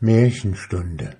Märchenstunde.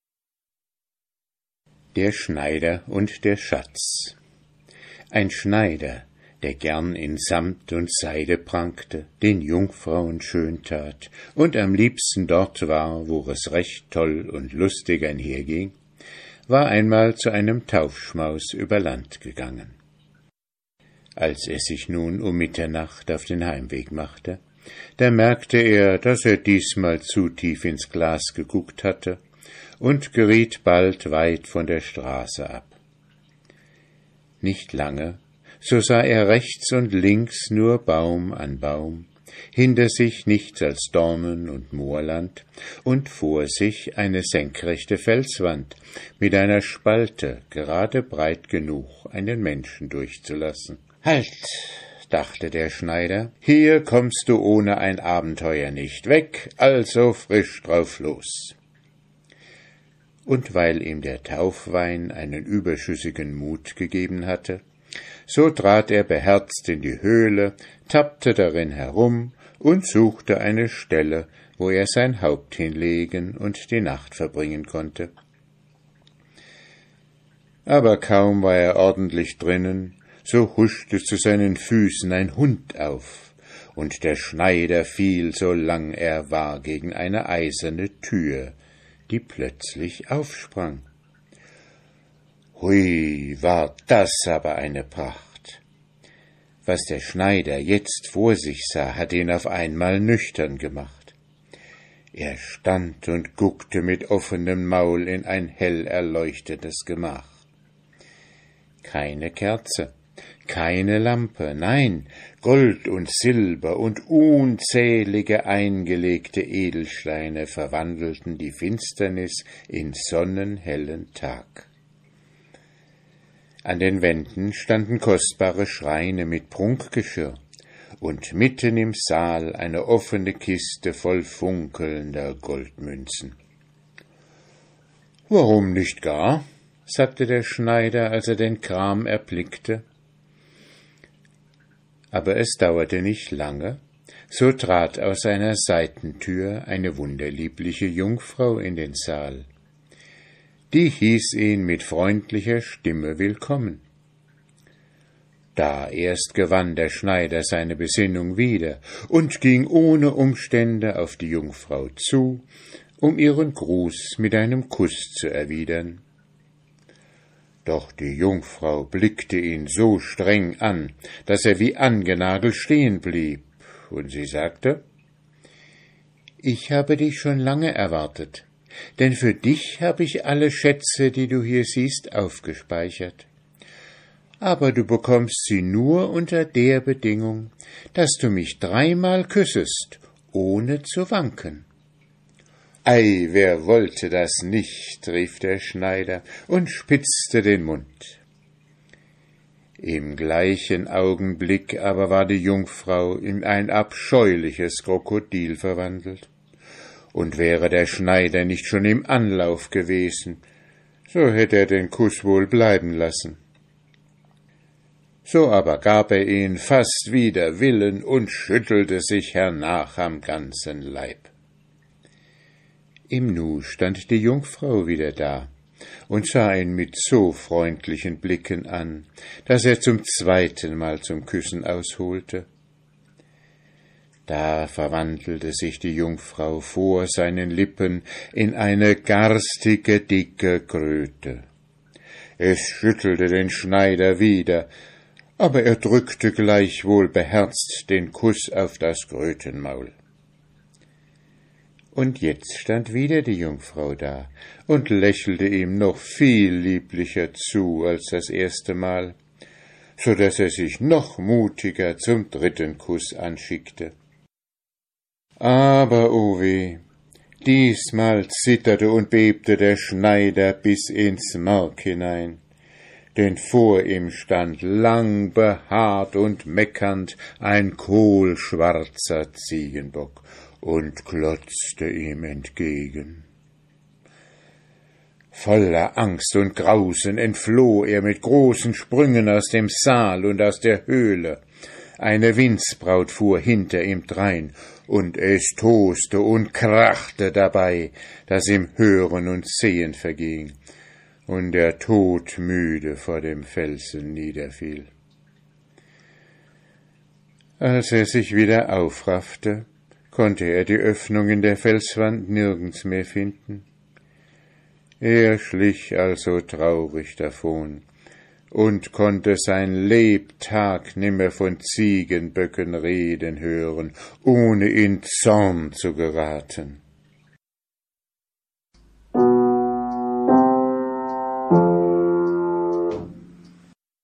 Der Schneider und der Schatz. Ein Schneider, der gern in Samt und Seide prangte, den Jungfrauen schön tat und am liebsten dort war, wo es recht toll und lustig einherging, war einmal zu einem Taufschmaus über Land gegangen. Als er sich nun um Mitternacht auf den Heimweg machte, da merkte er, dass er diesmal zu tief ins Glas geguckt hatte und geriet bald weit von der Straße ab. Nicht lange, so sah er rechts und links nur Baum an Baum, hinter sich nichts als Dornen und Moorland und vor sich eine senkrechte Felswand mit einer Spalte, gerade breit genug, einen Menschen durchzulassen. »Halt«, dachte der Schneider, »hier kommst du ohne ein Abenteuer nicht weg, also frisch drauf los.« Und weil ihm der Taufwein einen überschüssigen Mut gegeben hatte, so trat er beherzt in die Höhle, tappte darin herum und suchte eine Stelle, wo er sein Haupt hinlegen und die Nacht verbringen konnte. Aber kaum war er ordentlich drinnen, so huschte zu seinen Füßen ein Hund auf, und der Schneider fiel, so lang er war, gegen eine eiserne Tür, die plötzlich aufsprang. Hui, war das aber eine Pracht! Was der Schneider jetzt vor sich sah, hatte ihn auf einmal nüchtern gemacht. Er stand und guckte mit offenem Maul in ein hell erleuchtetes Gemach. Keine Kerze, keine Lampe, nein, Gold und Silber und unzählige eingelegte Edelsteine verwandelten die Finsternis in sonnenhellen Tag. An den Wänden standen kostbare Schreine mit Prunkgeschirr und mitten im Saal eine offene Kiste voll funkelnder Goldmünzen. »Warum nicht gar?« sagte der Schneider, als er den Kram erblickte. Aber es dauerte nicht lange, so trat aus einer Seitentür eine wunderliebliche Jungfrau in den Saal. Die hieß ihn mit freundlicher Stimme willkommen. Da erst gewann der Schneider seine Besinnung wieder und ging ohne Umstände auf die Jungfrau zu, um ihren Gruß mit einem Kuss zu erwidern. Doch die Jungfrau blickte ihn so streng an, dass er wie angenagelt stehen blieb, und sie sagte: »Ich habe dich schon lange erwartet, denn für dich habe ich alle Schätze, die du hier siehst, aufgespeichert. Aber du bekommst sie nur unter der Bedingung, dass du mich 3-mal küssest, ohne zu wanken.« »Ei, wer wollte das nicht«, rief der Schneider und spitzte den Mund. Im gleichen Augenblick aber war die Jungfrau in ein abscheuliches Krokodil verwandelt, und wäre der Schneider nicht schon im Anlauf gewesen, so hätte er den Kuss wohl bleiben lassen. So aber gab er ihn fast wider Willen und schüttelte sich hernach am ganzen Leib. Im Nu stand die Jungfrau wieder da und sah ihn mit so freundlichen Blicken an, dass er zum 2. Mal zum Küssen ausholte. Da verwandelte sich die Jungfrau vor seinen Lippen in eine garstige, dicke Kröte. Es schüttelte den Schneider wieder, aber er drückte gleichwohl beherzt den Kuss auf das Krötenmaul. Und jetzt stand wieder die Jungfrau da und lächelte ihm noch viel lieblicher zu als das 1. Mal, so daß er sich noch mutiger zum 3. Kuss anschickte. Aber o weh, diesmal zitterte und bebte der Schneider bis ins Mark hinein, denn vor ihm stand lang behaart und meckernd ein kohlschwarzer Ziegenbock und klotzte ihm entgegen. Voller Angst und Grausen entfloh er mit großen Sprüngen aus dem Saal und aus der Höhle, eine Windsbraut fuhr hinter ihm drein, und es toste und krachte dabei, dass ihm Hören und Sehen verging, und er todmüde vor dem Felsen niederfiel. Als er sich wieder aufraffte, konnte er die Öffnung in der Felswand nirgends mehr finden. Er schlich also traurig davon und konnte sein Lebtag nimmer von Ziegenböcken reden hören, ohne in Zorn zu geraten.